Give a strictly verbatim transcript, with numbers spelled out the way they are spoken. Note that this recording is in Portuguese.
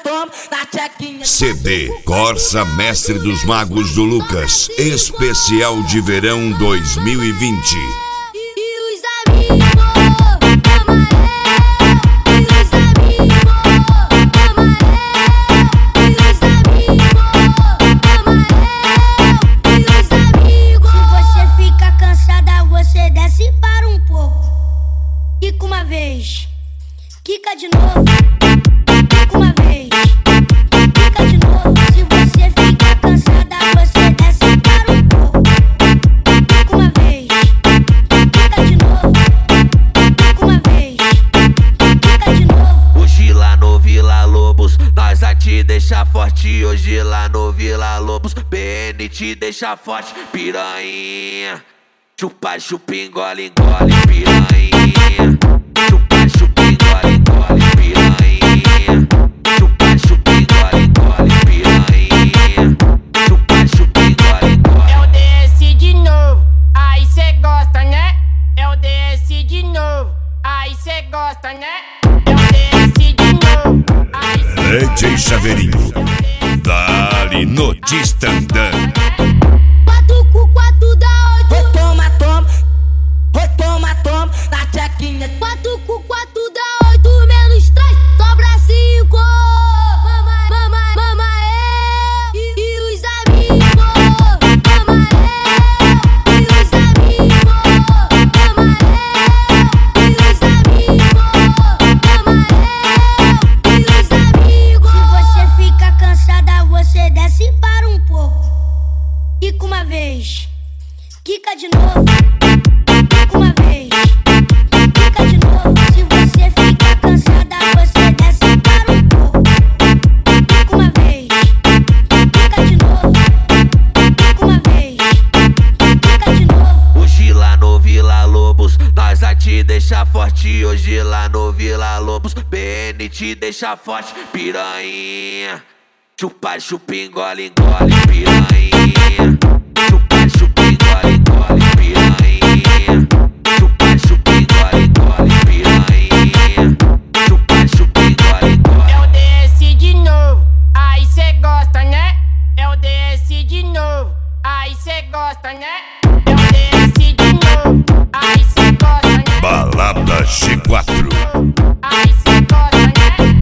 C D Corsa Mestre dos Magos do Lucas, especial de verão dois mil e vinte. Quica uma vez, quica de novo, quica uma vez, quica de novo. Se você fica cansada, você desce para um pouco. Quica uma vez, quica de novo, quica uma vez, quica de novo. Hoje lá no Vila Lobos, nós a te deixa forte. Hoje lá no Vila Lobos, B N te deixa forte. Piranha, chupa, chupa, engole, engole, piranha. Chupa, chupa, engole, engole, piranha. Chupa, chupa, engole, engole, piranha. Chupa, chupa, engole, engole. É o D S de novo, aí cê gosta, né? É o D S de novo, aí cê gosta, né? É o D S de novo, aí cê D J Chaveirinho, dá-lhe no Distandã. Quatro com quatro dá oito. Oi, toma, toma. Oi, toma, toma. Na tchequinha. Quatro com quatro dá oito, menos três, sobra cinco. Mama, mama, mama, é. E, e os amigos. Mama, é. E os amigos. Mama, é. E os amigos. Mama, é. E os amigos. Se você fica cansada, você desce para um pouco. Quica uma vez, quica de novo, quica uma vez, quica de novo. Se você fica cansada, você desce para um pouco. Quica uma vez, quica de novo, quica uma vez, quica de novo. Hoje lá no Vila Lobos, nós a te deixa forte. Hoje lá no Vila Lobos, B N te deixa forte. Piranha, chupa, chupa, engole, engole, piranha.